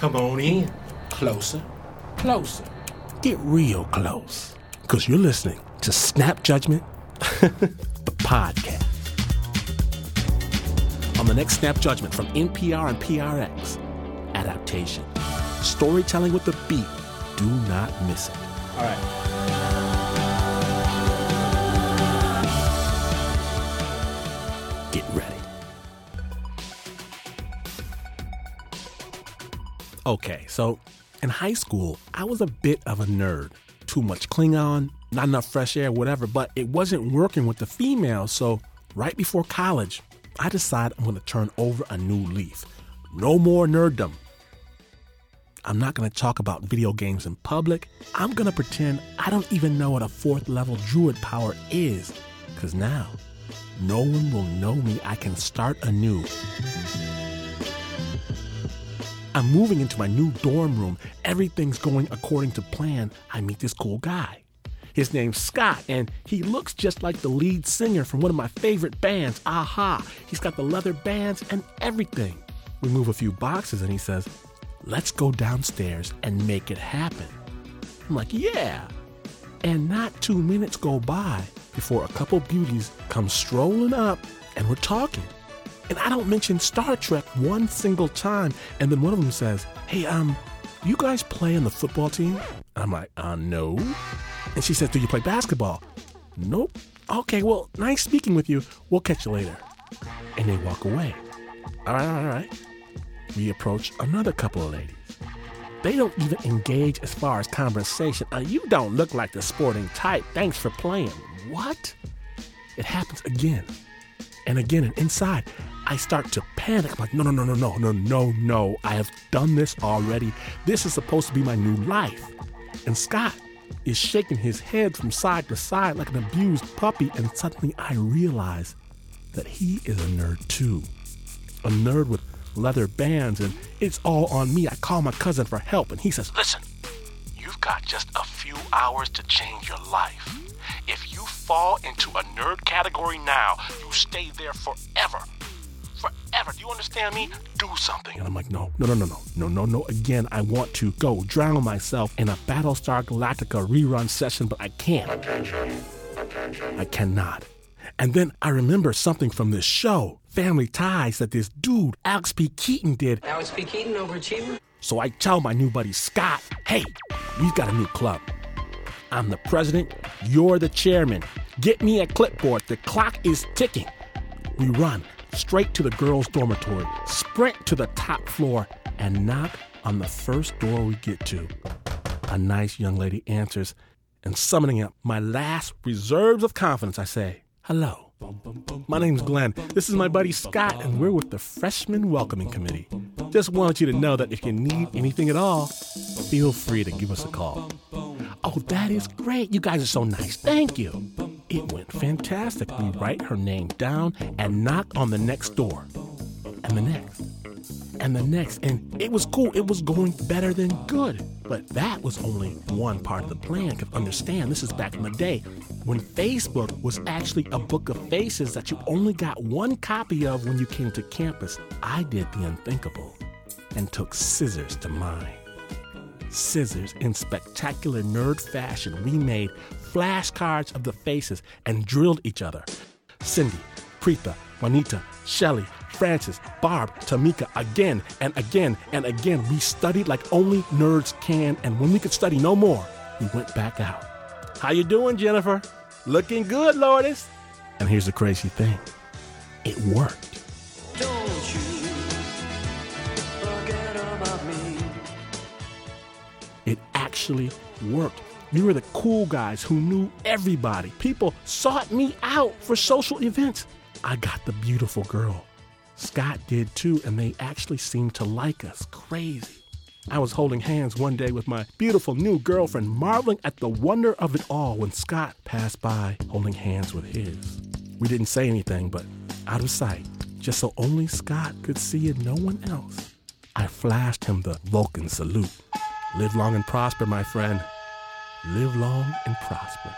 Come on in. Closer, closer. Get real close. Because you're listening to Snap Judgment, the podcast. On the next Snap Judgment from NPR and PRX, adaptation. Storytelling with the beat. Do not miss it. All right. Get ready. Okay, so in high school, I was a bit of a nerd. Too much Klingon, not enough fresh air, whatever, but it wasn't working with the females, so right before college, I decided I'm going to turn over a new leaf. No more nerddom. I'm not going to talk about video games in public. I'm going to pretend I don't even know what a 4th level druid power is, because now no one will know me. I can start anew. I'm moving into my new dorm room. Everything's going according to plan. I meet this cool guy. His name's Scott, and he looks just like the lead singer from one of my favorite bands, Aha. He's got the leather bands and everything. We move a few boxes, and he says, "Let's go downstairs and make it happen." I'm like, yeah. And not 2 minutes go by before a couple beauties come strolling up, and we're talking. And I don't mention Star Trek one single time. And then one of them says, "Hey, you guys play on the football team?" I'm like, no. And she says, "Do you play basketball?" "Nope." "Okay, well, nice speaking with you. We'll catch you later." And they walk away. All right. We approach another couple of ladies. They don't even engage as far as conversation. "You don't look like the sporting type. Thanks for playing." What? It happens again and again. And inside, I start to panic. I'm like, no. I have done this already. This is supposed to be my new life. And Scott is shaking his head from side to side like an abused puppy. And suddenly I realize that he is a nerd too. A nerd with leather bands, and it's all on me. I call my cousin for help, and he says, "Listen, you've got just a few hours to change your life. If you fall into a nerd category now, you stay there forever. Forever. Do you understand me? Do something." And I'm like, no. Again, I want to go drown myself in a Battlestar Galactica rerun session, but I can't. Attention. I cannot. And then I remember something from this show, Family Ties, that this dude, Alex P. Keaton, did. Alex P. Keaton, overachiever. So I tell my new buddy Scott, "Hey, we've got a new club. I'm the president, you're the chairman. Get me a clipboard, the clock is ticking." We run straight to the girls' dormitory, sprint to the top floor, and knock on the first door we get to. A nice young lady answers, and summoning up my last reserves of confidence, I say, "Hello. My name's Glenn. This is my buddy Scott, and we're with the Freshman Welcoming Committee. Just wanted you to know that if you need anything at all, feel free to give us a call." "Oh, that is great. You guys are so nice. Thank you." It went fantastic. We write her name down and knock on the next door. And the next. And the next. And it was cool. It was going better than good. But that was only one part of the plan. Because understand, this is back in the day when Facebook was actually a book of faces that you only got one copy of when you came to campus. I did the unthinkable and took scissors to mine. Scissors, in spectacular nerd fashion, we made flashcards of the faces and drilled each other. Cindy, Preetha, Juanita, Shelly, Francis, Barb, Tamika, again and again and again. We studied like only nerds can, and when we could study no more, we went back out. "How you doing, Jennifer?" "Looking good, Lourdes." And here's the crazy thing. It worked. Don't you forget about me. It actually worked. We were the cool guys who knew everybody. People sought me out for social events. I got the beautiful girl. Scott did too, and they actually seemed to like us. Crazy. I was holding hands one day with my beautiful new girlfriend, marveling at the wonder of it all when Scott passed by holding hands with his. We didn't say anything, but out of sight, just so only Scott could see and no one else, I flashed him the Vulcan salute. Live long and prosper, my friend. Live long and prosper.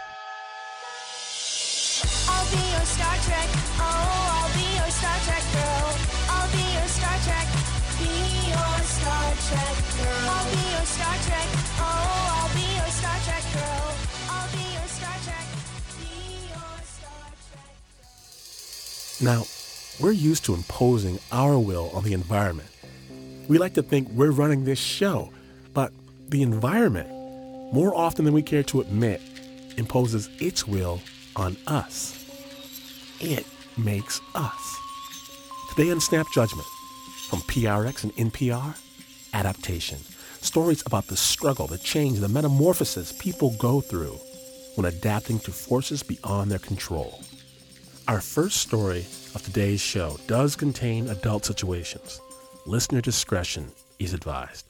I'll be your Star Trek. Oh, I'll be your Star Trek girl. I'll be your Star Trek. Be your Star Trek girl. Now, we're used to imposing our will on the environment. We like to think we're running this show, but the environment, more often than we care to admit, imposes its will on us. It makes us. Today on Snap Judgment, from PRX and NPR, adaptation. Stories about the struggle, the change, the metamorphosis people go through when adapting to forces beyond their control. Our first story of today's show does contain adult situations. Listener discretion is advised.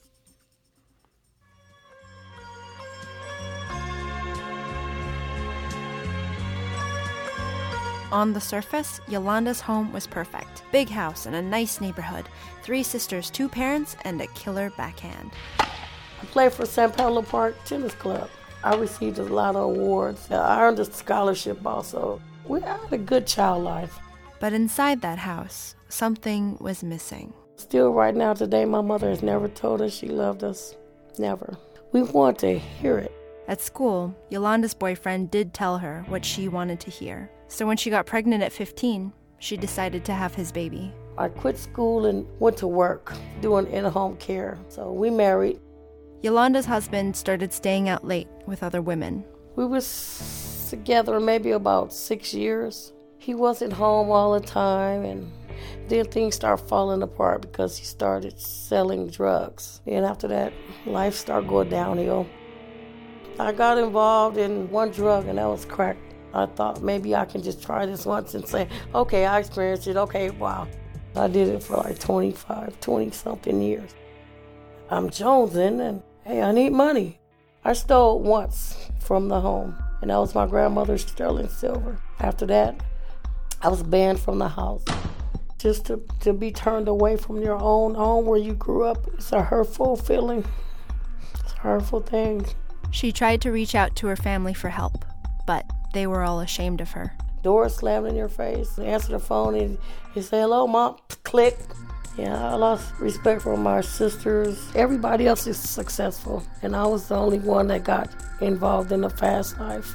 On the surface, Yolanda's home was perfect. Big house in a nice neighborhood. 3 sisters, 2 parents, and a killer backhand. I played for San Pablo Park Tennis Club. I received a lot of awards. I earned a scholarship also. We had a good child life. But inside that house, something was missing. Still right now today, my mother has never told us she loved us. Never. We want to hear it. At school, Yolanda's boyfriend did tell her what she wanted to hear. So when she got pregnant at 15, she decided to have his baby. I quit school and went to work doing in-home care. So we married. Yolanda's husband started staying out late with other women. We was together maybe about 6 years. He wasn't home all the time, and then things started falling apart because he started selling drugs. And after that, life started going downhill. I got involved in one drug, and that was crack. I thought maybe I can just try this once and say, okay, I experienced it, okay, wow. I did it for like 20-something years. I'm jonesing, and hey, I need money. I stole once from the home, and that was my grandmother's sterling silver. After that, I was banned from the house. Just to be turned away from your own home where you grew up, it's a hurtful feeling. It's a hurtful thing. She tried to reach out to her family for help, but they were all ashamed of her. Door slammed in your face. Answer the phone and you say, hello, Mom. Click. Yeah, I lost respect for my sisters. Everybody else is successful, and I was the only one that got involved in the fast life.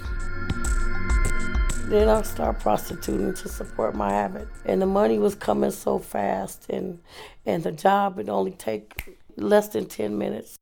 Then I started prostituting to support my habit. And the money was coming so fast, and the job would only take less than 10 minutes.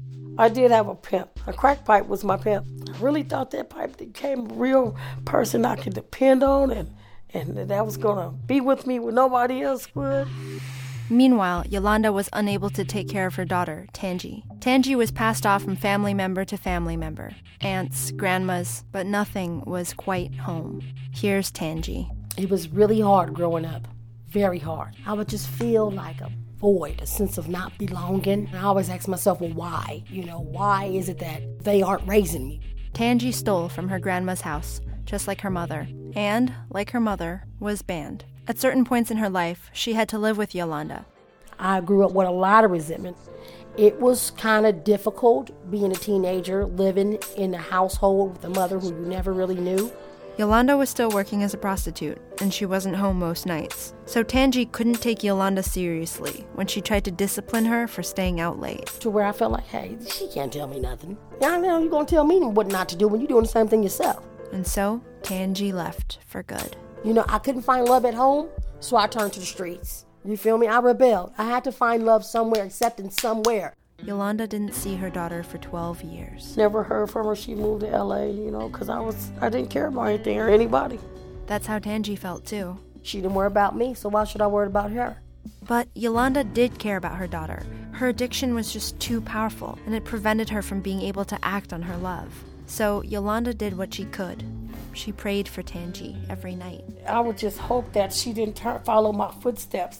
I did have a pimp. A crack pipe was my pimp. I really thought that pipe became a real person I could depend on, and that was going to be with me when nobody else would. Meanwhile, Yolanda was unable to take care of her daughter, Tangi. Tangi was passed off from family member to family member. Aunts, grandmas, but nothing was quite home. Here's Tangi. It was really hard growing up. Very hard. I would just feel like a void, a sense of not belonging. And I always ask myself, well, why? Why is it that they aren't raising me? Tangi stole from her grandma's house, just like her mother, and, like her mother, was banned. At certain points in her life, she had to live with Yolanda. I grew up with a lot of resentment. It was kind of difficult being a teenager, living in a household with a mother who you never really knew. Yolanda was still working as a prostitute, and she wasn't home most nights. So Tangi couldn't take Yolanda seriously when she tried to discipline her for staying out late. To where I felt like, hey, she can't tell me nothing. I know you're going to tell me what not to do when you're doing the same thing yourself. And so Tangi left for good. I couldn't find love at home, so I turned to the streets. You feel me? I rebelled. I had to find love somewhere, acceptance somewhere. Yolanda didn't see her daughter for 12 years. Never heard from her. She moved to L.A., because I didn't care about anything or anybody. That's how Tangi felt, too. She didn't worry about me, so why should I worry about her? But Yolanda did care about her daughter. Her addiction was just too powerful, and it prevented her from being able to act on her love. So Yolanda did what she could. She prayed for Tangi every night. I would just hope that she didn't follow my footsteps.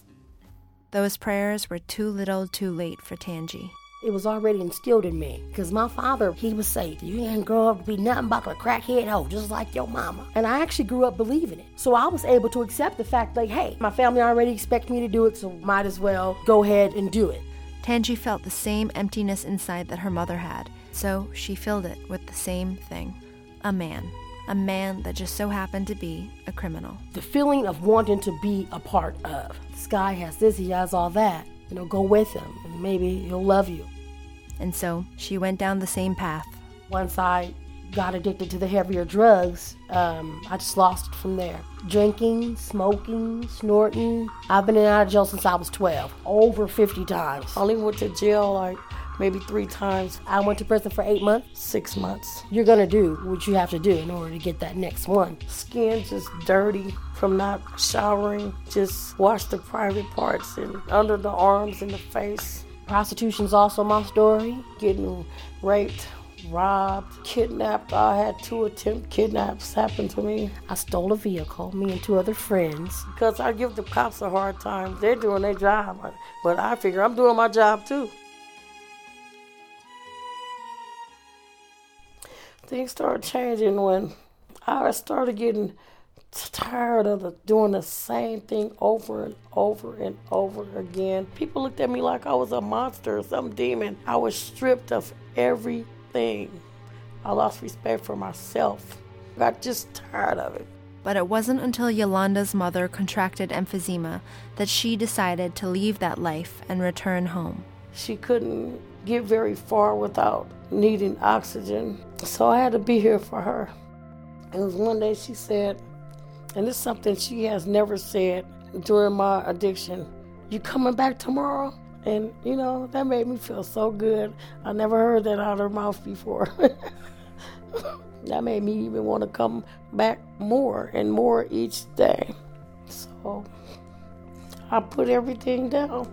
Those prayers were too little too late for Tangi. It was already instilled in me. Because my father, he would say, you ain't grow up to be nothing but a crackhead hoe, just like your mama. And I actually grew up believing it. So I was able to accept the fact like, hey, my family already expects me to do it, so might as well go ahead and do it. Tangi felt the same emptiness inside that her mother had. So she filled it with the same thing. A man that just so happened to be a criminal. The feeling of wanting to be a part of. This guy has this, he has all that. Go with him, and maybe he'll love you. And so she went down the same path. Once I got addicted to the heavier drugs, I just lost it from there. Drinking, smoking, snorting. I've been in and out of jail since I was 12, over 50 times. Only went to jail like maybe 3 times. I went to prison for 8 months. 6 months. You're gonna do what you have to do in order to get that next one. Skin just dirty from not showering. Just wash the private parts and under the arms and the face. Prostitution's also my story. Getting raped, robbed, kidnapped. I had 2 attempt kidnaps happen to me. I stole a vehicle, me and 2 other friends. Because I give the cops a hard time. They're doing their job. But I figure I'm doing my job too. Things started changing when I started getting tired of doing the same thing over and over and over again. People looked at me like I was a monster or some demon. I was stripped of everything. I lost respect for myself. I got just tired of it. But it wasn't until Yolanda's mother contracted emphysema that she decided to leave that life and return home. She couldn't get very far without needing oxygen, so I had to be here for her. It was one day she said, and it's something she has never said during my addiction, "You coming back tomorrow?" And, that made me feel so good. I never heard that out of her mouth before. That made me even want to come back more and more each day. So I put everything down.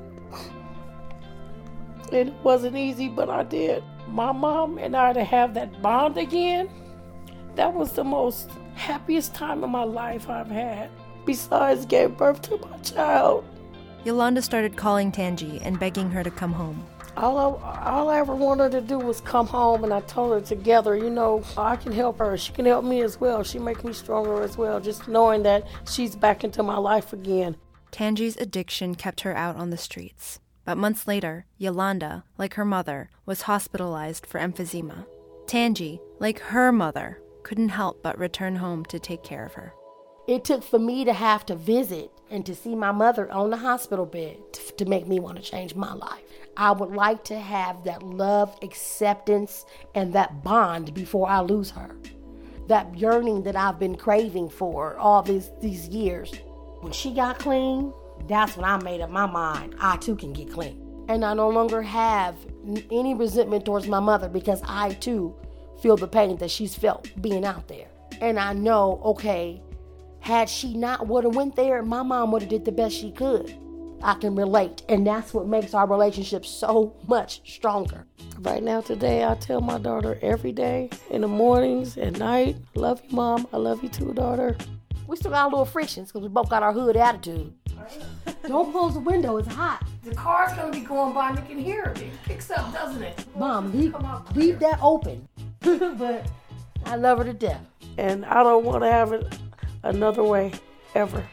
It wasn't easy, but I did. My mom and I to have that bond again, that was the most happiest time of my life I've had. Besides gave birth to my child. Yolanda started calling Tangi and begging her to come home. All I ever wanted to do was come home, and I told her together, I can help her. She can help me as well. She makes me stronger as well, just knowing that she's back into my life again. Tangi's addiction kept her out on the streets. But months later, Yolanda, like her mother, was hospitalized for emphysema. Tangi, like her mother, couldn't help but return home to take care of her. It took for me to have to visit and to see my mother on the hospital bed to make me want to change my life. I would like to have that love, acceptance, and that bond before I lose her. That yearning that I've been craving for all these years. When she got clean, that's when I made up my mind. I too can get clean. And I no longer have any resentment towards my mother because I too feel the pain that she's felt being out there. And I know, okay, had she not would have went there, my mom would have did the best she could. I can relate. And that's what makes our relationship so much stronger. Right now, today, I tell my daughter every day, in the mornings, at night, I love you, Mom. I love you too, daughter. We still got a little frictions because we both got our hood attitude. Don't close the window, it's hot. The car's going to be going by and you can hear it. It kicks up, doesn't it? Mom, leave that open. But I love her to death. And I don't want to have it another way, ever.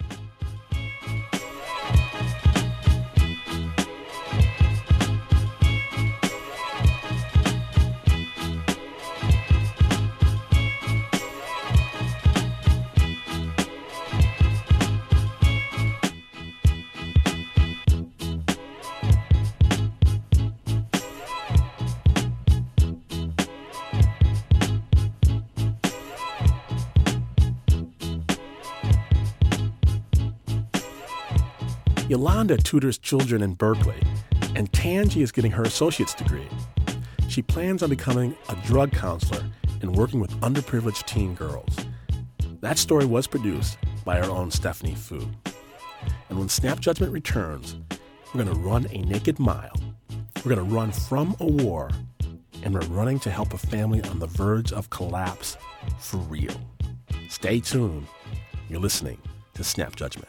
Yolanda tutors children in Berkeley, and Tangi is getting her associate's degree. She plans on becoming a drug counselor and working with underprivileged teen girls. That story was produced by our own Stephanie Fu. And when Snap Judgment returns, we're going to run a naked mile. We're going to run from a war, and we're running to help a family on the verge of collapse for real. Stay tuned. You're listening to Snap Judgment.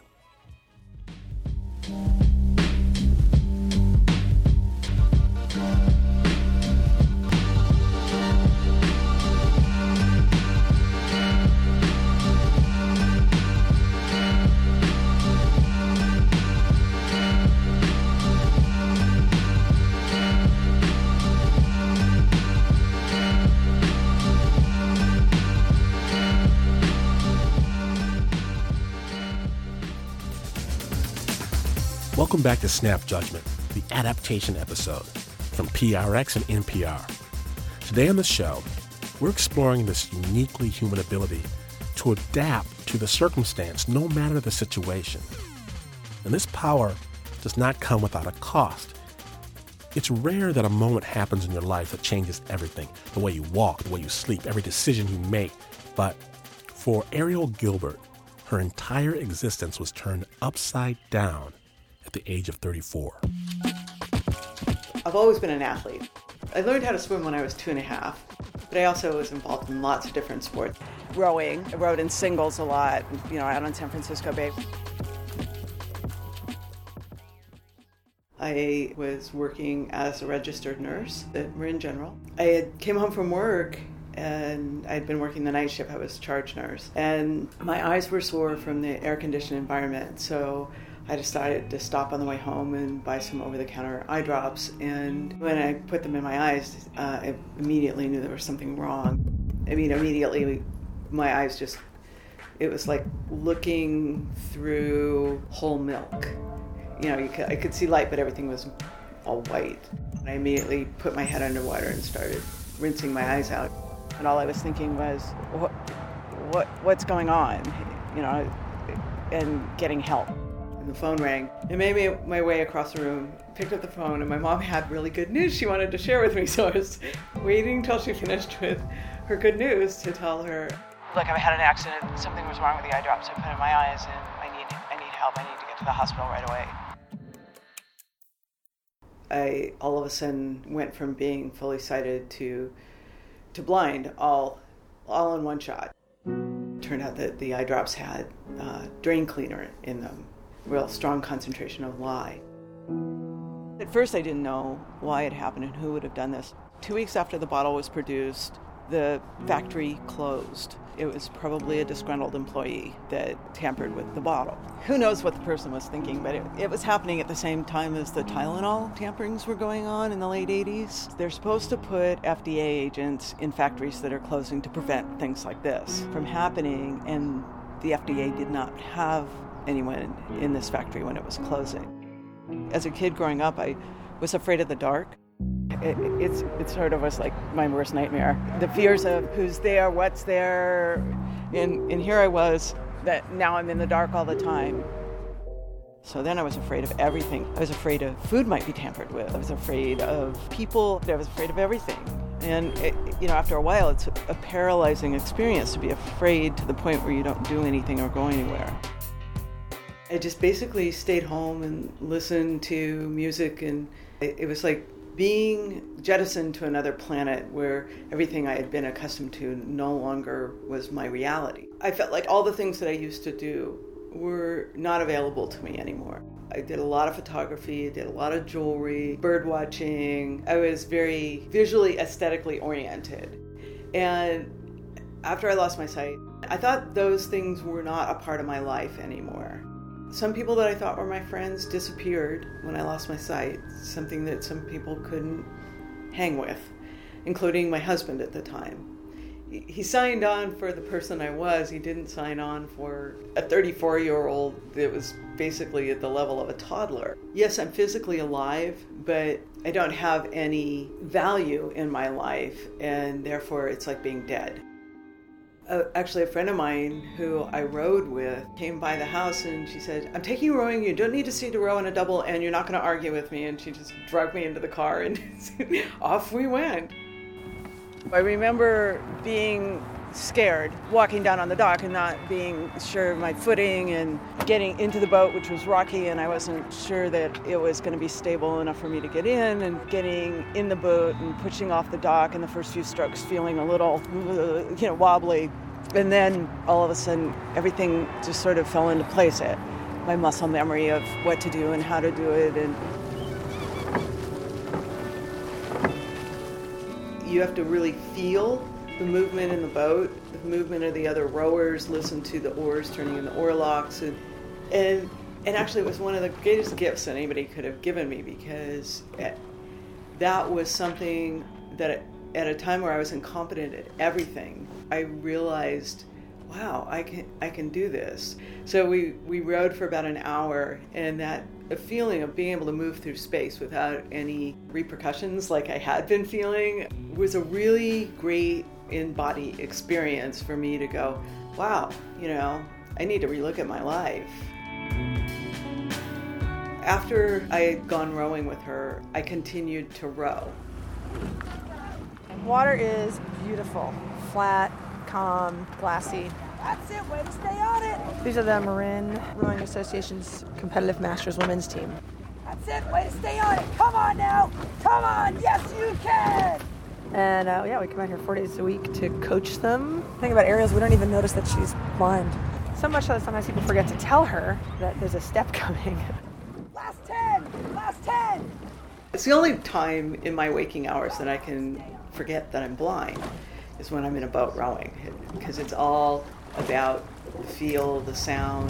Welcome back to Snap Judgment, the adaptation episode from PRX and NPR. Today on the show, we're exploring this uniquely human ability to adapt to the circumstance, no matter the situation. And this power does not come without a cost. It's rare that a moment happens in your life that changes everything, the way you walk, the way you sleep, every decision you make. But for Ariel Gilbert, her entire existence was turned upside down at the age of 34. I've always been an athlete. I learned how to swim when I was 2.5, but I also was involved in lots of different sports. Rowing, I rowed in singles a lot, out on San Francisco Bay. I was working as a registered nurse at Marin General. I came home from work and I'd been working the night shift. I was a charge nurse. And my eyes were sore from the air-conditioned environment, so I decided to stop on the way home and buy some over-the-counter eye drops. And when I put them in my eyes, I immediately knew there was something wrong. Immediately my eyes just, it was like looking through whole milk. I could see light, but everything was all white. I immediately put my head underwater and started rinsing my eyes out. And all I was thinking was, what's going on? And getting help. And the phone rang. I made my way across the room, picked up the phone, and my mom had really good news she wanted to share with me. So I was waiting till she finished with her good news to tell her, look, I had an accident. Something was wrong with the eye drops I put in my eyes, and I need help. I need to get to the hospital right away. I all of a sudden went from being fully sighted to blind all in one shot. Turned out that the eye drops had drain cleaner in them, real strong concentration of lye. At first I didn't know why it happened and who would have done this. 2 weeks after the bottle was produced, the factory closed. It was probably a disgruntled employee that tampered with the bottle. Who knows what the person was thinking, but it was happening at the same time as the Tylenol tamperings were going on in the late 80s. They're supposed to put FDA agents in factories that are closing to prevent things like this from happening, and the FDA did not have anyone in this factory when it was closing. As a kid growing up, I was afraid of the dark. It sort of was like my worst nightmare. The fears of who's there, what's there, and here I was, that now I'm in the dark all the time. So then I was afraid of everything. I was afraid of food might be tampered with. I was afraid of people. I was afraid of everything. And after a while, it's a paralyzing experience to be afraid to the point where you don't do anything or go anywhere. I just basically stayed home and listened to music, and it was like being jettisoned to another planet where everything I had been accustomed to no longer was my reality. I felt like all the things that I used to do were not available to me anymore. I did a lot of photography, did a lot of jewelry, bird watching. I was very visually, aesthetically oriented. And after I lost my sight, I thought those things were not a part of my life anymore. Some people that I thought were my friends disappeared when I lost my sight, something that some people couldn't hang with, including my husband at the time. He signed on for the person I was. He didn't sign on for a 34-year-old that was basically at the level of a toddler. Yes, I'm physically alive, but I don't have any value in my life, and therefore it's like being dead. Actually, a friend of mine who I rowed with came by the house and she said, I'm taking you rowing, you don't need to see to row in a double, and you're not going to argue with me. And she just dragged me into the car and off we went. I remember being scared, walking down on the dock and not being sure of my footing, and getting into the boat, which was rocky, and I wasn't sure that it was going to be stable enough for me to get in, and getting in the boat and pushing off the dock, and the first few strokes feeling a little, wobbly. And then all of a sudden, everything just sort of fell into place. My muscle memory of what to do and how to do it, and you have to really feel the movement in the boat, the movement of the other rowers, listen to the oars turning in the oar locks. And actually it was one of the greatest gifts that anybody could have given me, because that was something that at a time where I was incompetent at everything, I realized, wow, I can do this. So we rowed for about an hour, and that feeling of being able to move through space without any repercussions like I had been feeling was a really great in-body experience for me to go, wow, I need to relook at my life. After I had gone rowing with her, I continued to row. Water is beautiful, flat, calm, glassy. That's it, way to stay on it. These are the Marin Rowing Association's competitive masters women's team. That's it, way to stay on it. Come on now, come on, yes you can. And we come out here 4 days a week to coach them. The thing about Ariel is we don't even notice that she's blind. So much that sometimes people forget to tell her that there's a step coming. Last 10. It's the only time in my waking hours that I can forget that I'm blind is when I'm in a boat rowing, because it's all about the feel, the sound.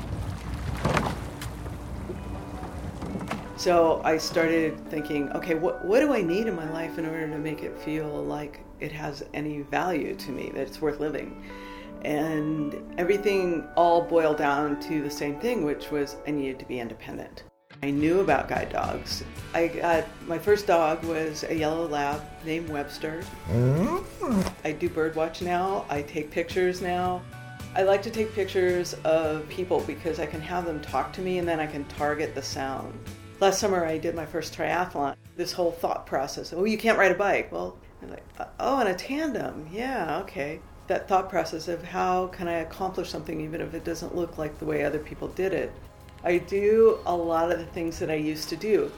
So I started thinking, okay, what do I need in my life in order to make it feel like it has any value to me, that it's worth living? And everything all boiled down to the same thing, which was I needed to be independent. I knew about guide dogs. My first dog was a yellow lab named Webster. I do bird watch now. I take pictures now. I like to take pictures of people because I can have them talk to me and then I can target the sound. Last summer I did my first triathlon. This whole thought process, you can't ride a bike. Well, I'm like, and a tandem. Yeah, okay. That thought process of how can I accomplish something even if it doesn't look like the way other people did it. I do a lot of the things that I used to do.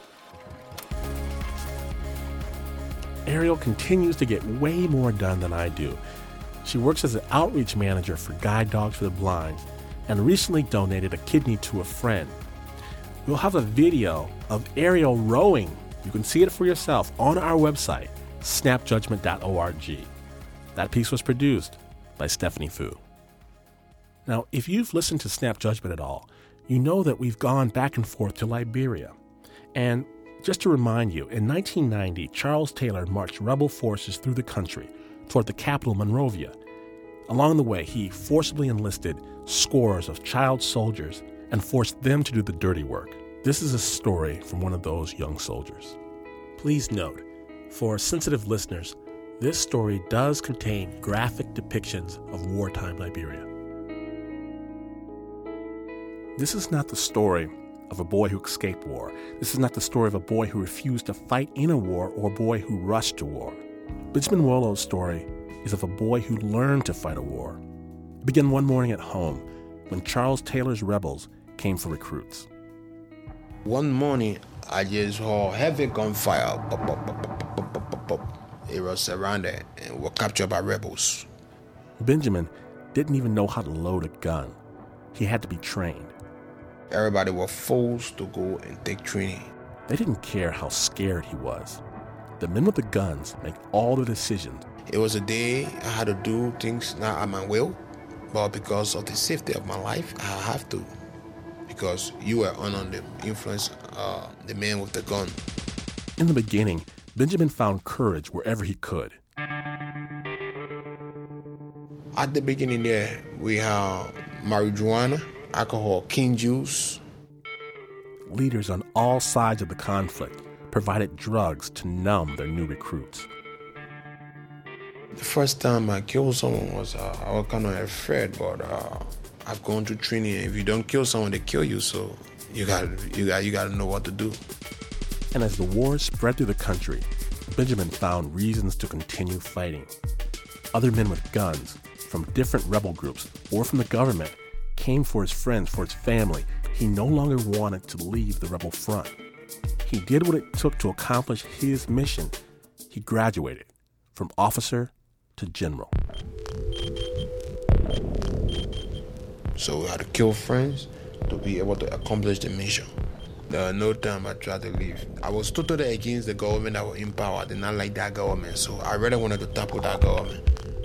Ariel continues to get way more done than I do. She works as an outreach manager for Guide Dogs for the Blind and recently donated a kidney to a friend. We'll have a video of Ariel rowing. You can see it for yourself on our website, snapjudgment.org. That piece was produced by Stephanie Fu. Now, if you've listened to Snap Judgment at all, you know that we've gone back and forth to Liberia. And just to remind you, in 1990, Charles Taylor marched rebel forces through the country toward the capital, Monrovia. Along the way, he forcibly enlisted scores of child soldiers and forced them to do the dirty work. This is a story from one of those young soldiers. Please note, for sensitive listeners, this story does contain graphic depictions of wartime Liberia. This is not the story of a boy who escaped war. This is not the story of a boy who refused to fight in a war or a boy who rushed to war. Benjamin Wollo's story is of a boy who learned to fight a war. It began one morning at home when Charles Taylor's rebels came for recruits. One morning, I just saw heavy gunfire. It was surrounded and were captured by rebels. Benjamin didn't even know how to load a gun. He had to be trained. Everybody was forced to go and take training. They didn't care how scared he was. The men with the guns make all the decisions. It was a day I had to do things not at my will, but because of the safety of my life, I have to. Because you were under the influence of the man with the gun. In the beginning, Benjamin found courage wherever he could. At the beginning there, we have marijuana, alcohol, cane juice. Leaders on all sides of the conflict provided drugs to numb their new recruits. The first time I killed someone was I was kind of afraid, but I've gone through training. If you don't kill someone, they kill you. So you got to know what to do. And as the war spread through the country, Benjamin found reasons to continue fighting. Other men with guns from different rebel groups or from the government came for his friends, for his family. He no longer wanted to leave the rebel front. He did what it took to accomplish his mission. He graduated from officer to general. So we had to kill friends to be able to accomplish the mission. There was no time I tried to leave. I was totally against the government that was in power. I did not like that government, so I really wanted to topple that government.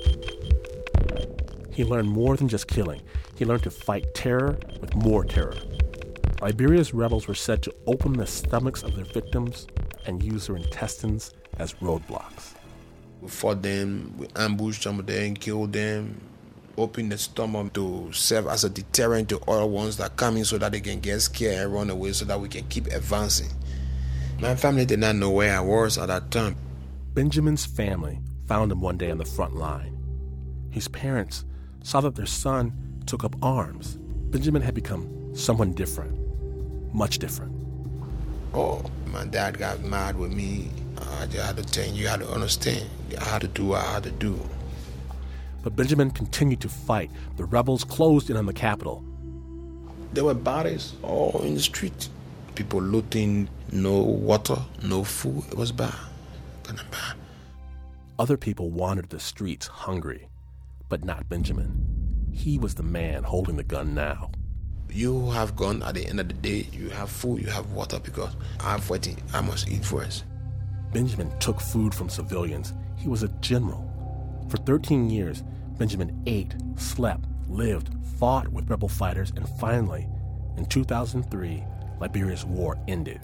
He learned more than just killing. He learned to fight terror with more terror. Liberia's rebels were said to open the stomachs of their victims and use their intestines as roadblocks. We fought them, we ambushed some of them, killed them, opened the stomach to serve as a deterrent to other ones that come in so that they can get scared and run away so that we can keep advancing. My family did not know where I was at that time. Benjamin's family found him one day on the front line. His parents saw that their son took up arms. Benjamin had become someone different, much different. Oh, my dad got mad with me. I just had to tell you had to understand. I had to do what I had to do. But Benjamin continued to fight. The rebels closed in on the capital. There were bodies all in the street. People looting, no water, no food. It was bad, kind of bad. Other people wandered the streets hungry, but not Benjamin. He was the man holding the gun now. You have gun, at the end of the day, you have food, you have water, because I'm fighting, I must eat first. Benjamin took food from civilians. He was a general. For 13 years, Benjamin ate, slept, lived, fought with rebel fighters, and finally, in 2003, Liberia's war ended.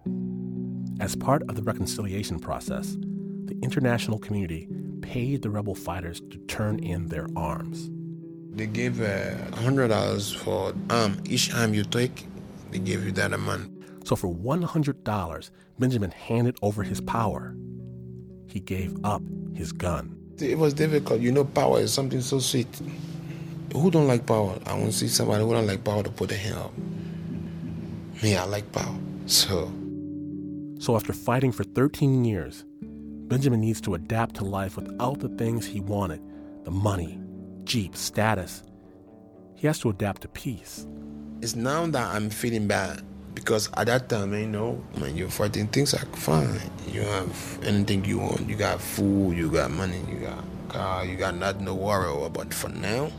As part of the reconciliation process, the international community paid the rebel fighters to turn in their arms. They gave $100 for each arm you take, they give you that amount. So for $100, Benjamin handed over his power. He gave up his gun. It was difficult. You know, power is something so sweet. Who don't like power? I want to see somebody who don't like power to put their hand up. Me, I like power. So after fighting for 13 years, Benjamin needs to adapt to life without the things he wanted, the money, Jeep, status. He has to adapt to peace. It's now that I'm feeling bad, because at that time, when you're fighting, things are fine. You have anything you want. You got food, you got money, you got car, you got nothing to worry about. But for now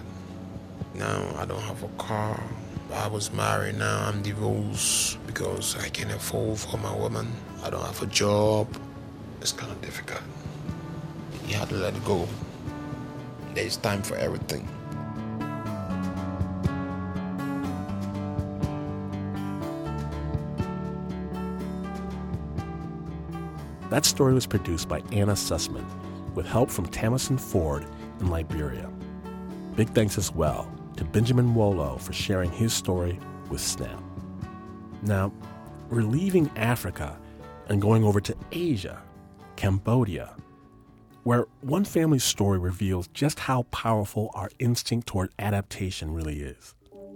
I don't have a car. I was married, now I'm divorced because I can't afford for my woman. I don't have a job. It's kind of difficult. You have to let it go. There's time for everything. That story was produced by Anna Sussman with help from Tamison Ford in Liberia. Big thanks as well to Benjamin Wolo for sharing his story with Snap. Now, we're leaving Africa and going over to Asia, Cambodia, where one family's story reveals just how powerful our instinct toward adaptation really is.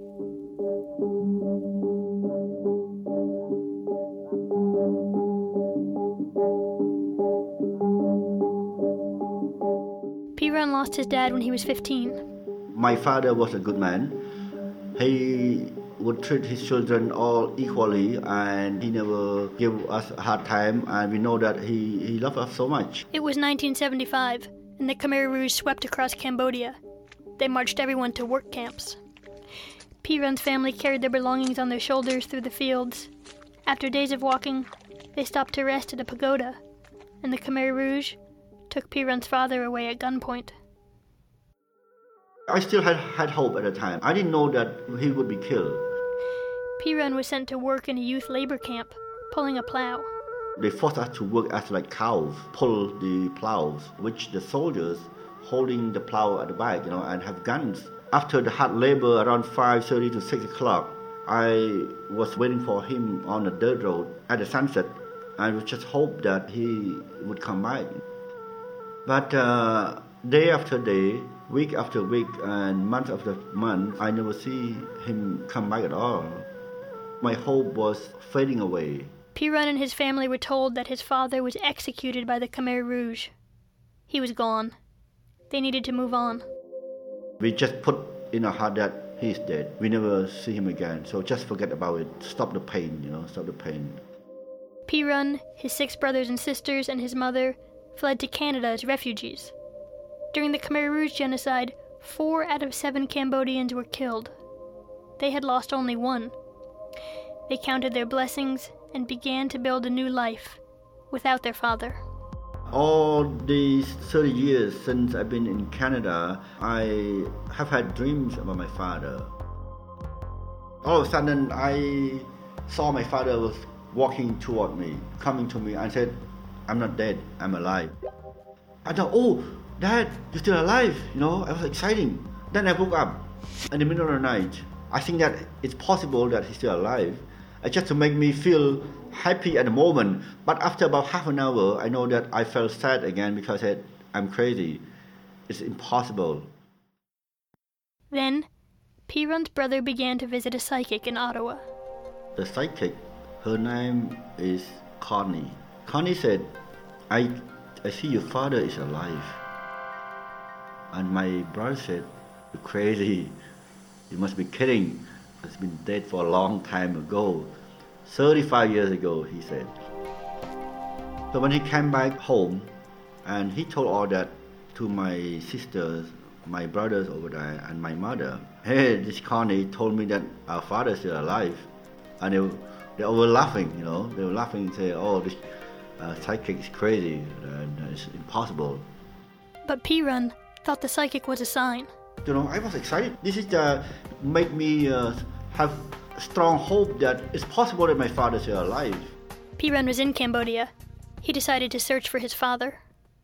P-Run lost his dad when he was 15. My father was a good man. He would treat his children all equally, and he never gave us a hard time, and we know that he loved us so much. It was 1975, and the Khmer Rouge swept across Cambodia. They marched everyone to work camps. P-Run's family carried their belongings on their shoulders through the fields. After days of walking, they stopped to rest at a pagoda, and the Khmer Rouge took P-Run's father away at gunpoint. I still had hope at the time. I didn't know that he would be killed. P-Run was sent to work in a youth labor camp, pulling a plow. They forced us to work as like cows, pull the plows, which the soldiers holding the plow at the back, and have guns. After the hard labor around 5:30 to 6 o'clock, I was waiting for him on the dirt road at the sunset. I would just hope that he would come back. But day after day, week after week, and month after month, I never see him come back at all. My hope was fading away. P-Run and his family were told that his father was executed by the Khmer Rouge. He was gone. They needed to move on. We just put in our heart that he's dead. We never see him again, so just forget about it. Stop the pain, stop the pain. P-Run, his 6 brothers and sisters, and his mother fled to Canada as refugees. During the Khmer Rouge genocide, 4 out of 7 Cambodians were killed. They had lost only 1. They counted their blessings and began to build a new life without their father. All these 30 years since I've been in Canada, I have had dreams about my father. All of a sudden, I saw my father was walking toward me, coming to me, and said, "I'm not dead, I'm alive." I thought, "Oh, Dad, you're still alive," It was exciting. Then I woke up in the middle of the night. I think that it's possible that he's still alive, just to make me feel happy at the moment. But after about half an hour, I know that I felt sad again because I'm crazy. It's impossible. Then, P. Run's brother began to visit a psychic in Ottawa. The psychic, her name is Connie. Connie said, I see your father is alive. And my brother said, you're crazy. You must be kidding. He's been dead for a long time ago. 35 years ago, he said. So when he came back home, and he told all that to my sisters, my brothers over there, and my mother. Hey, this Connie told me that our father is still alive. And they were laughing, They were laughing and say, oh, this psychic is crazy, and it's impossible. But P. Run thought the psychic was a sign. I was excited. This is make me have strong hope that it's possible that my father is still alive. P. Run was in Cambodia. He decided to search for his father.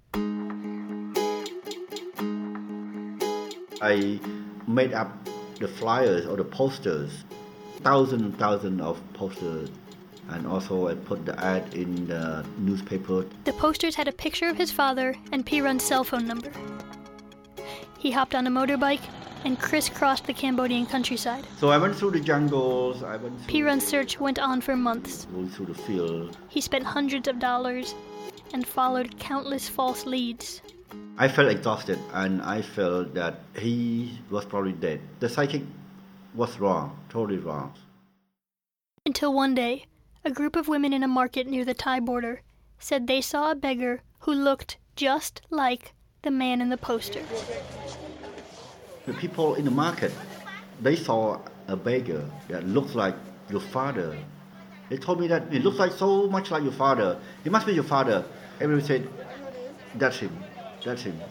I made up the flyers or the posters, thousands of posters, and also I put the ad in the newspaper. The posters had a picture of his father and P. Run's cell phone number. He hopped on a motorbike and crisscrossed the Cambodian countryside. So I went through the jungles, P. Run's search went on for months. Going through the field. He spent hundreds of dollars and followed countless false leads. I felt exhausted, and I felt that he was probably dead. The psychic was wrong, totally wrong. Until one day, a group of women in a market near the Thai border said they saw a beggar who looked just like the man in the poster. The people in the market, they saw a beggar that looked like your father. They told me that it looks like so much like your father. It must be your father. Everyone said, that's him. That's him.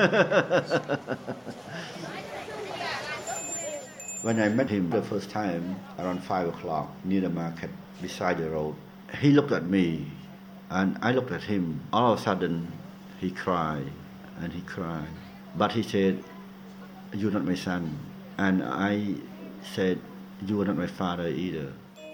When I met him the first time, around 5 o'clock, near the market, beside the road, he looked at me, and I looked at him. All of a sudden, he cried, and he cried. But he said, you're not my son. And I said, you are not my father either.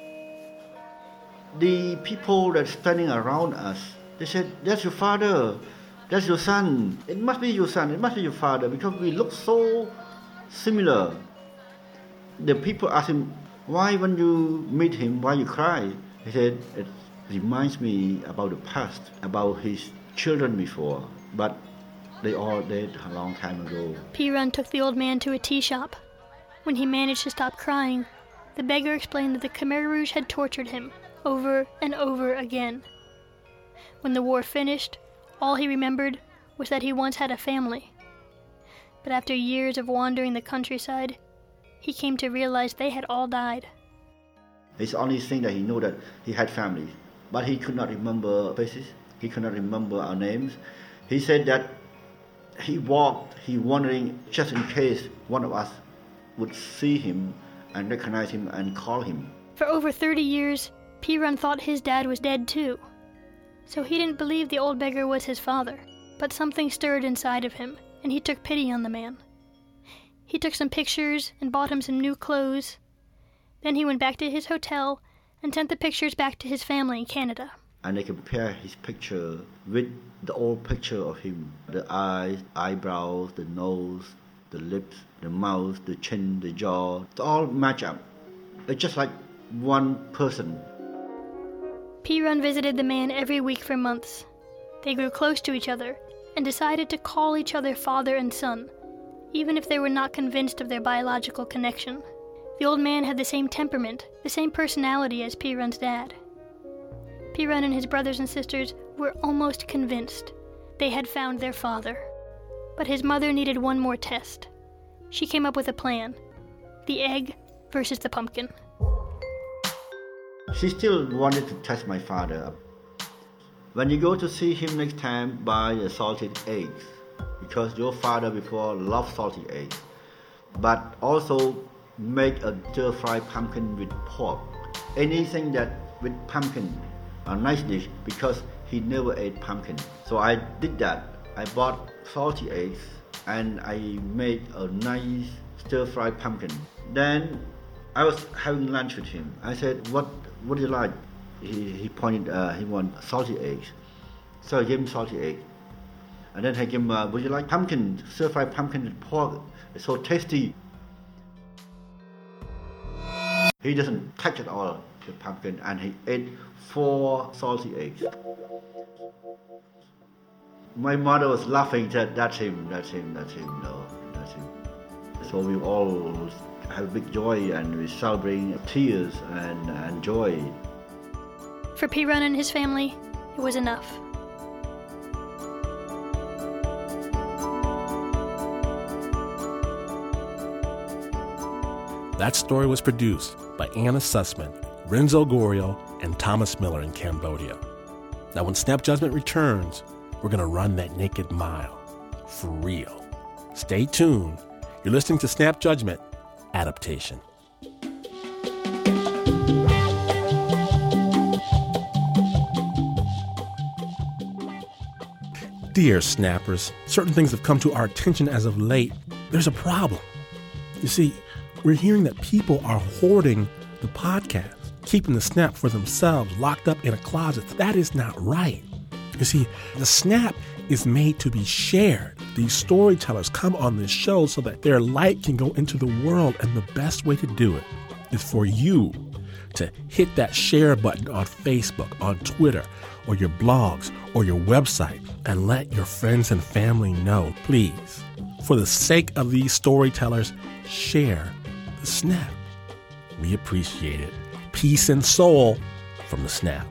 The people that standing around us, they said, that's your father. That's your son. It must be your son. It must be your father, because we look so similar. The people asked him, why when you meet him, why you cry? He said, it reminds me about the past, about his children before, but they all dead a long time ago. P. Run took the old man to a tea shop. When he managed to stop crying, the beggar explained that the Khmer Rouge had tortured him over and over again. When the war finished, all he remembered was that he once had a family. But after years of wandering the countryside, he came to realize they had all died. It's the only thing that he knew, that he had family, but he could not remember faces. He could not remember our names. He said that he wondering just in case one of us would see him and recognize him and call him. For over 30 years, P. Run thought his dad was dead too. So he didn't believe the old beggar was his father, but something stirred inside of him, and he took pity on the man. He took some pictures and bought him some new clothes. Then he went back to his hotel and sent the pictures back to his family in Canada. And they compare his picture with the old picture of him. The eyes, eyebrows, the nose, the lips, the mouth, the chin, the jaw, it all match up. It's just like one person. P. Run visited the man every week for months. They grew close to each other and decided to call each other father and son, even if they were not convinced of their biological connection. The old man had the same temperament, the same personality as P. Run's dad. P. Run and his brothers and sisters were almost convinced they had found their father. But his mother needed one more test. She came up with a plan: the egg versus the pumpkin. She still wanted to test my father. When you go to see him next time, buy a salted eggs, because your father before loved salted eggs. But also make a stir-fried pumpkin with pork. Anything that with pumpkin, a nice dish, because he never ate pumpkin. So I did that. I bought salty eggs and I made a nice stir-fried pumpkin. Then I was having lunch with him. I said, what do you like? He pointed, he wanted salty eggs. So I gave him salty egg. And then I give him, would you like pumpkin, stir-fried pumpkin and pork? It's so tasty. He doesn't touch at all the pumpkin, and he ate 4 salty eggs. My mother was laughing that that's him, no, that's him. So we all have big joy, and we celebrating tears and joy. For P. Run and his family, it was enough. That story was produced by Anna Sussman, Renzo Gorio, and Thomas Miller in Cambodia. Now, when Snap Judgment returns, we're going to run that naked mile. For real. Stay tuned. You're listening to Snap Judgment Adaptation. Dear Snappers, certain things have come to our attention as of late. There's a problem. You see, we're hearing that people are hoarding the podcast, keeping the Snap for themselves, locked up in a closet. That is not right. You see, the Snap is made to be shared. These storytellers come on this show so that their light can go into the world, and the best way to do it is for you to hit that share button on Facebook, on Twitter, or your blogs, or your website, and let your friends and family know, please. For the sake of these storytellers, share the Snap. We appreciate it. Peace and soul from the Snap.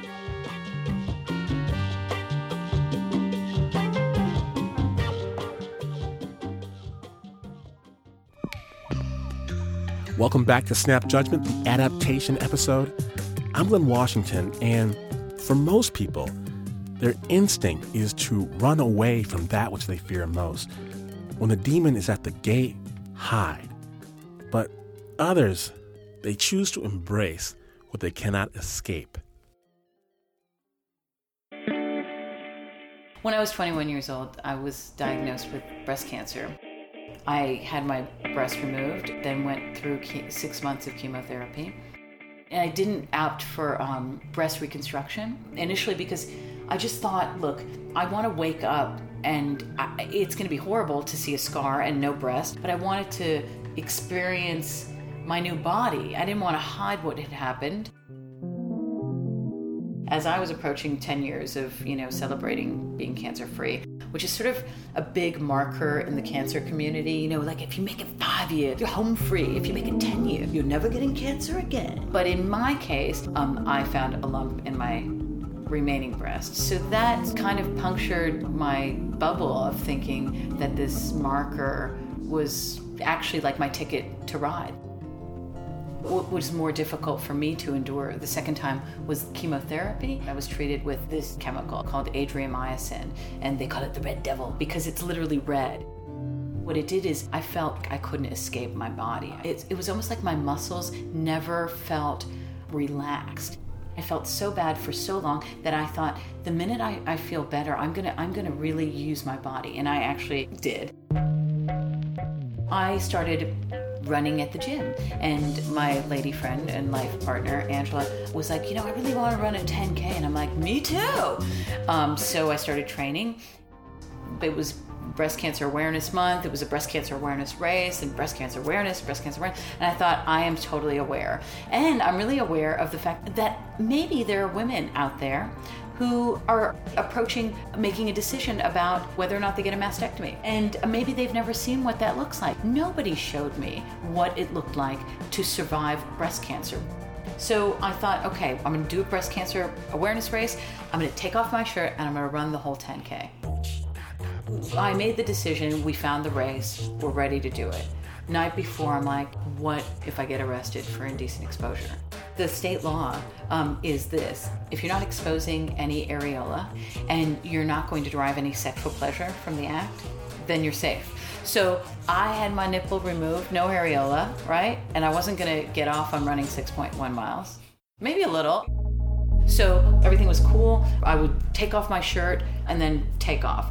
Welcome back to Snap Judgment, the adaptation episode. I'm Glenn Washington, and for most people, their instinct is to run away from that which they fear most. When the demon is at the gate, hide. But others, they choose to embrace what they cannot escape. When I was 21 years old, I was diagnosed with breast cancer. I had my breast removed, then went through 6 months of chemotherapy. And I didn't opt for breast reconstruction initially because I just thought, look, I want to wake up and it's going to be horrible to see a scar and no breast, but I wanted to experience my new body. I didn't want to hide what had happened. As I was approaching 10 years of, celebrating being cancer-free, which is sort of a big marker in the cancer community, like if you make it 5 years, you're home free. If you make it 10 years, you're never getting cancer again. But in my case, I found a lump in my remaining breast. So that kind of punctured my bubble of thinking that this marker was actually like my ticket to ride. What was more difficult for me to endure the second time was chemotherapy. I was treated with this chemical called adriamycin, and they call it the red devil because it's literally red. What it did is I felt I couldn't escape my body. It was almost like my muscles never felt relaxed. I felt so bad for so long that I thought the minute I feel better, I'm gonna really use my body, and I actually did. I started running at the gym, and my lady friend and life partner Angela was like, I really want to run a 10K, and I'm like, me too. So I started training. It was Breast Cancer Awareness Month. It was a breast cancer awareness race, and breast cancer awareness, and I thought, I am totally aware, and I'm really aware of the fact that maybe there are women out there who are approaching making a decision about whether or not they get a mastectomy. And maybe they've never seen what that looks like. Nobody showed me what it looked like to survive breast cancer. So I thought, okay, I'm gonna do a breast cancer awareness race. I'm gonna take off my shirt and I'm gonna run the whole 10K. I made the decision, we found the race, we're ready to do it. Night before, I'm like, what if I get arrested for indecent exposure? The state law is this: if you're not exposing any areola and you're not going to derive any sexual pleasure from the act, then you're safe. So I had my nipple removed, no areola, right? And I wasn't gonna get off on running 6.1 miles, maybe a little. So everything was cool. I would take off my shirt and then take off.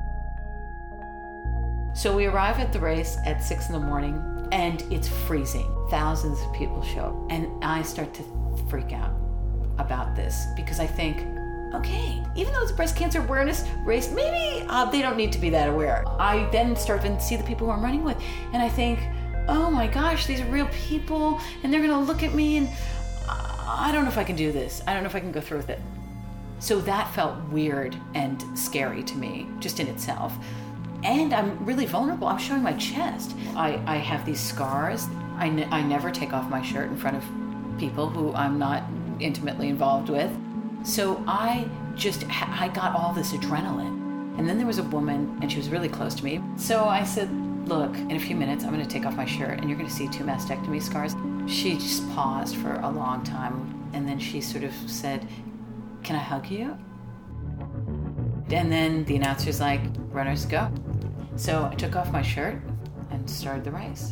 So we arrive at the race at 6 a.m. and it's freezing. Thousands of people show up, and I start to freak out about this because I think, okay, even though it's breast cancer awareness race, maybe they don't need to be that aware. I then start to see the people who I'm running with, and I think, oh my gosh, these are real people, and they're gonna look at me, and I don't know if I can do this. I don't know if I can go through with it. So that felt weird and scary to me, just in itself. And I'm really vulnerable. I'm showing my chest. I have these scars. I never take off my shirt in front of people who I'm not intimately involved with. So I got all this adrenaline. And then there was a woman, and she was really close to me. So I said, look, in a few minutes, I'm going to take off my shirt, and you're going to see 2 mastectomy scars. She just paused for a long time, and then she sort of said, can I hug you? And then the announcer's like, runners go. So I took off my shirt and started the race.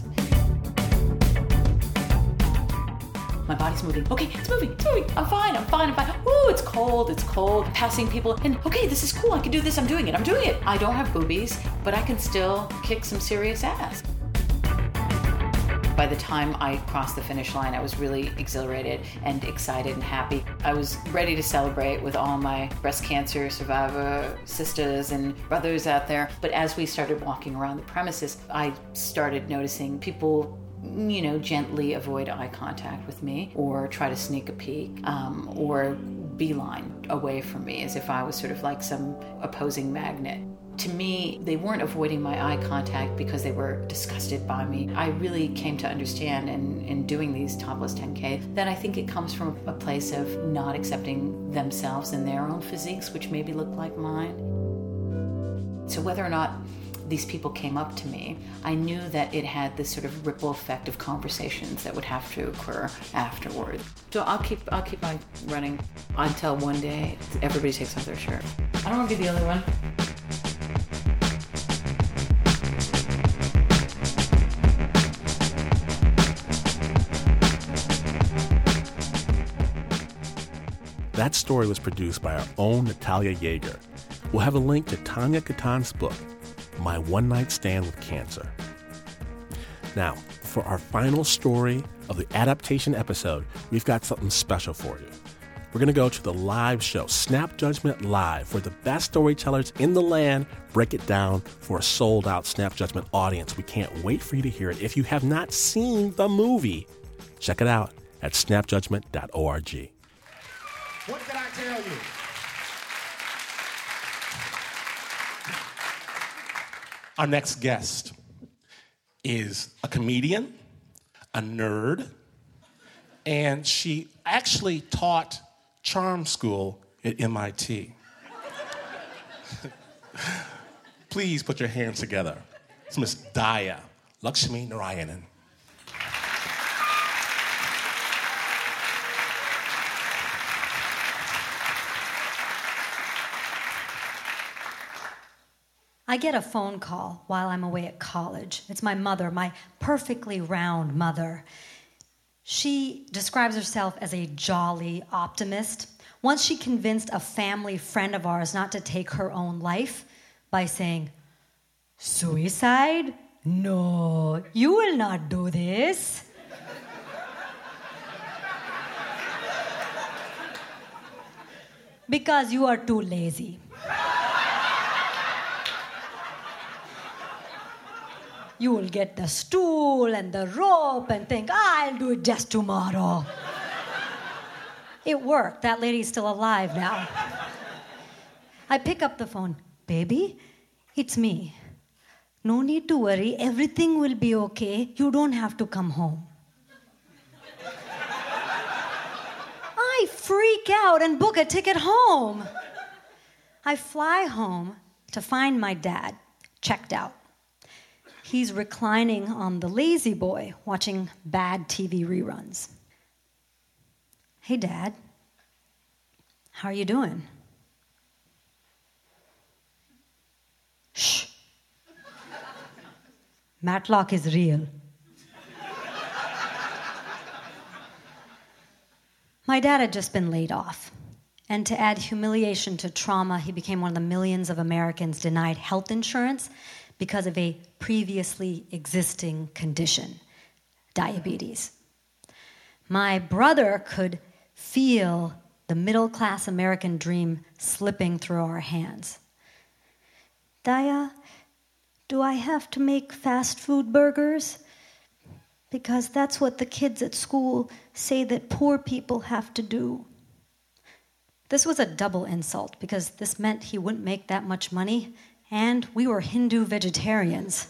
My body's moving. Okay, it's moving. I'm fine. Ooh, it's cold. Passing people. And okay, this is cool. I can do this. I'm doing it. I don't have boobies, but I can still kick some serious ass. By the time I crossed the finish line, I was really exhilarated and excited and happy. I was ready to celebrate with all my breast cancer survivor sisters and brothers out there. But as we started walking around the premises, I started noticing people, gently avoid eye contact with me or try to sneak a peek or beeline away from me as if I was sort of like some opposing magnet. To me, they weren't avoiding my eye contact because they were disgusted by me. I really came to understand in doing these topless 10K that I think it comes from a place of not accepting themselves and their own physiques, which maybe look like mine. So whether or not these people came up to me, I knew that it had this sort of ripple effect of conversations that would have to occur afterward. So I'll keep on running until one day everybody takes off their shirt. I don't want to be the only one. That story was produced by our own Natalia Yeager. We'll have a link to Tanya Katan's book, My One Night Stand with Cancer. Now, for our final story of the adaptation episode, we've got something special for you. We're going to go to the live show, Snap Judgment Live, where the best storytellers in the land break it down for a sold-out Snap Judgment audience. We can't wait for you to hear it. If you have not seen the movie, check it out at snapjudgment.org. What can I tell you? Our next guest is a comedian, a nerd, and she actually taught charm school at MIT. Please put your hands together. It's Miss Daya Lakshmi Narayanan. I get a phone call while I'm away at college. It's my mother, my perfectly round mother. She describes herself as a jolly optimist. Once she convinced a family friend of ours not to take her own life by saying, "Suicide? No, you will not do this." Because you are too lazy. You will get the stool and the rope and think, I'll do it just tomorrow. It worked. That lady's still alive now. I pick up the phone. Baby, it's me. No need to worry. Everything will be okay. You don't have to come home. I freak out and book a ticket home. I fly home to find my dad checked out. He's reclining on the lazy boy, watching bad TV reruns. Hey, Dad. How are you doing? Shh. Matlock is real. My dad had just been laid off. And to add humiliation to trauma, he became one of the millions of Americans denied health insurance because of a previously existing condition, diabetes. My brother could feel the the middle-class American dream slipping through our hands. Daya, do I have to make fast food burgers? Because that's what the kids at school say that poor people have to do. This was a double insult because this meant he wouldn't make that much money, and we were Hindu vegetarians.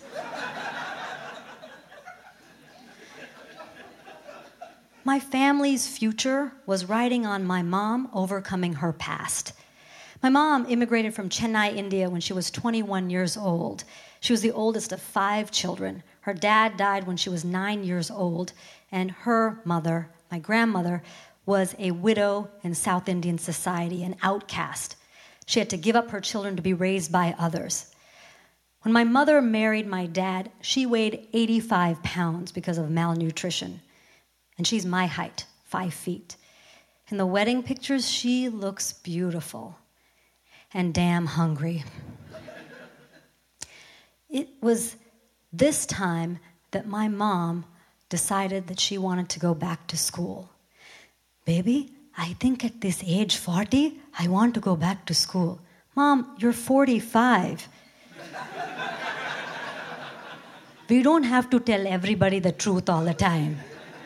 My family's future was riding on my mom overcoming her past. My mom immigrated from Chennai, India when she was 21 years old. She was the oldest of 5 children. Her dad died when she was 9 years old, and her mother, my grandmother, was a widow in South Indian society, an outcast. She had to give up her children to be raised by others. When my mother married my dad, she weighed 85 pounds because of malnutrition. And she's my height, 5 feet. In the wedding pictures, she looks beautiful and damn hungry. It was this time that my mom decided that she wanted to go back to school. Baby, I think at this age 40, I want to go back to school. Mom, you're 45. We don't have to tell everybody the truth all the time.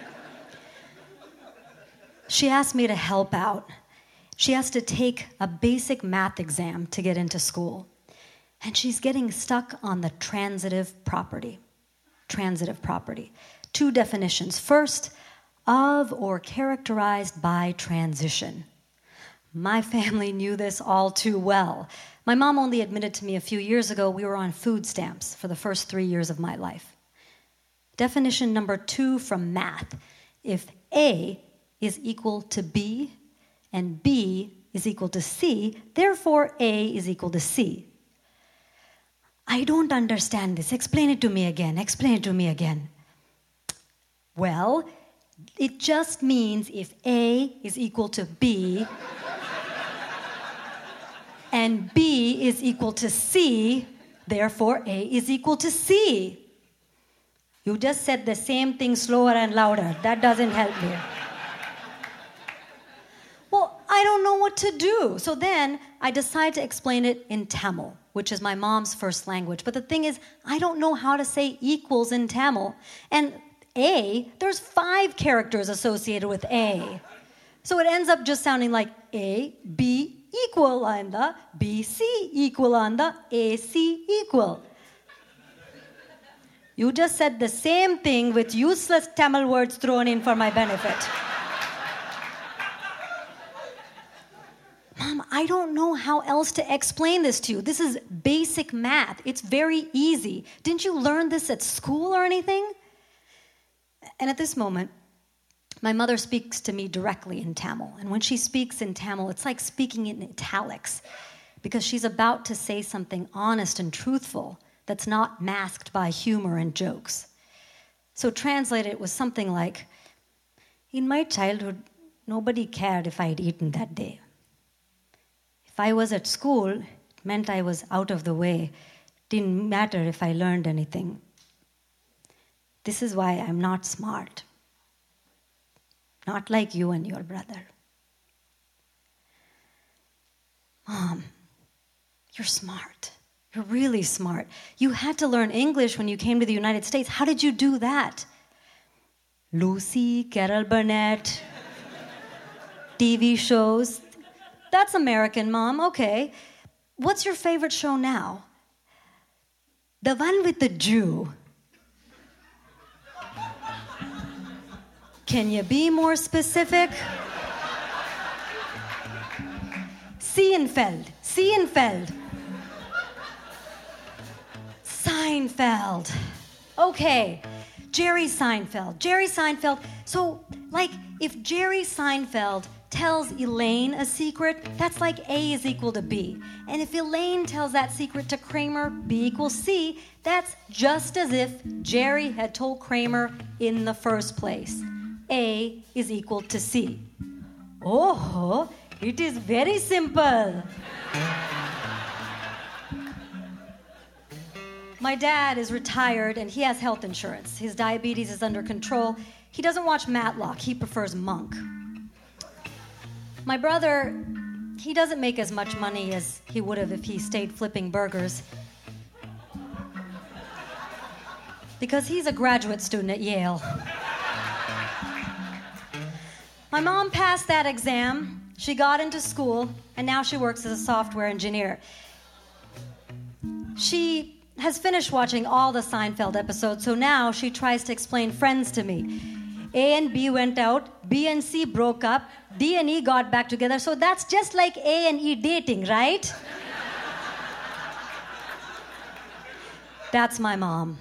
She asked me to help out. She has to take a basic math exam to get into school. And she's getting stuck on the transitive property. Transitive property. 2 definitions. First, of or characterized by transition. My family knew this all too well. My mom only admitted to me a few years ago we were on food stamps for the first 3 years of my life. Definition number 2 from math. If A is equal to B, and B is equal to C, therefore A is equal to C. I don't understand this. Explain it to me again. Explain it to me again. Well, it just means if A is equal to B, and B is equal to C, therefore A is equal to C. You just said the same thing slower and louder. That doesn't help me. Well, I don't know what to do. So then I decide to explain it in Tamil, which is my mom's first language. But the thing is, I don't know how to say equals in Tamil. And A, there's 5 characters associated with A. So it ends up just sounding like A, B equal on the, B, C equal on the, A, C equal. You just said the same thing with useless Tamil words thrown in for my benefit. Mom, I don't know how else to explain this to you. This is basic math. It's very easy. Didn't you learn this at school or anything? And at this moment, my mother speaks to me directly in Tamil. And when she speaks in Tamil, it's like speaking in italics, because she's about to say something honest and truthful that's not masked by humor and jokes. So translated, it was something like, in my childhood, nobody cared if I had eaten that day. If I was at school, it meant I was out of the way. Didn't matter if I learned anything. This is why I'm not smart. Not like you and your brother. Mom, you're smart. You're really smart. You had to learn English when you came to the United States. How did you do that? Lucy, Carol Burnett, TV shows. That's American, Mom. Okay. What's your favorite show now? The one with the Jew. Can you be more specific? Seinfeld. Seinfeld. Seinfeld. Okay. Jerry Seinfeld. Jerry Seinfeld. So, like, if Jerry Seinfeld tells Elaine a secret, that's like A is equal to B. And if Elaine tells that secret to Kramer, B equals C, that's just as if Jerry had told Kramer in the first place. A is equal to C. Oh, it is very simple. My dad is retired and he has health insurance. His diabetes is under control. He doesn't watch Matlock. He prefers Monk. My brother, he doesn't make as much money as he would have if he stayed flipping burgers. Because he's a graduate student at Yale. My mom passed that exam, she got into school, and now she works as a software engineer. She has finished watching all the Seinfeld episodes, so now she tries to explain Friends to me. A and B went out, B and C broke up, D and E got back together, so that's just like A and E dating, right? That's my mom.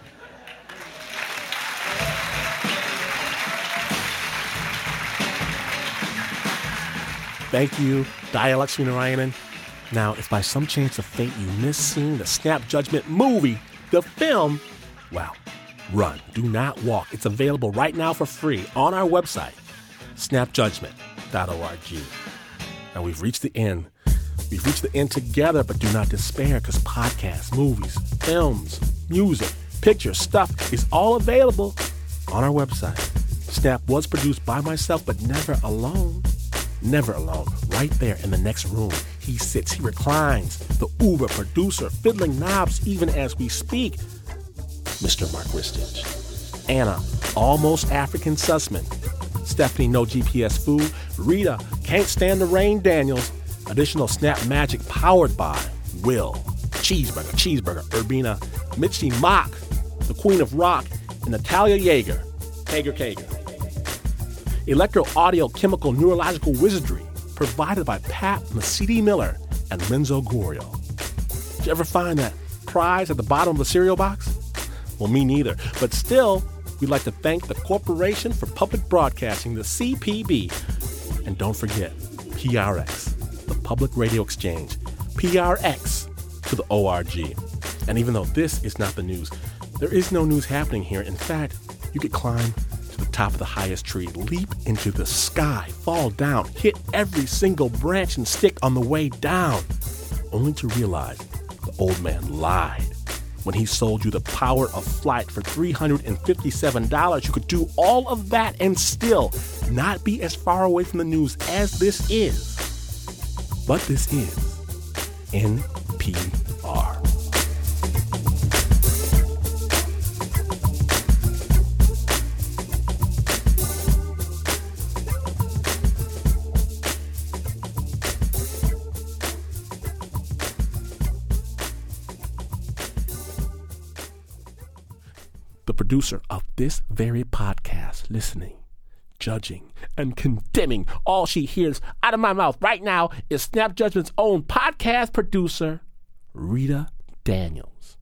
Thank you, Daya Lakshmi Narayanan. Now, if by some chance of fate you missed seeing the Snap Judgment movie, the film, well, run, do not walk. It's available right now for free on our website, snapjudgment.org. Now, we've reached the end. We've reached the end together, but do not despair, because podcasts, movies, films, music, pictures, stuff is all available on our website. Snap was produced by myself, but never alone. Never alone. Right there in the next room, he sits, he reclines, the Uber producer, fiddling knobs even as we speak, Mr. Mark Ristich. Anna, almost African Sussman. Stephanie, No GPS Food. Rita, Can't Stand the Rain Daniels. Additional Snap Magic powered by Will, Cheeseburger, Urbina, Mitzi Mock, the Queen of Rock, and Natalia Yeager, Kager. Electro-audio-chemical neurological wizardry provided by Pat Mesiti Miller and Renzo Gorio. Did you ever find that prize at the bottom of the cereal box? Well, me neither. But still, we'd like to thank the Corporation for Public Broadcasting, the CPB. And don't forget, PRX, the Public Radio Exchange, PRX to the ORG. And even though this is not the news, there is no news happening here. In fact, you could climb to the top of the highest tree, leap into the sky, fall down, hit every single branch and stick on the way down, only to realize the old man lied. When he sold you the power of flight for $357, you could do all of that and still not be as far away from the news as this is. But this is NPR. The producer of this very podcast, listening, judging, and condemning all she hears out of my mouth right now is Snap Judgment's own podcast producer, Rita Daniels.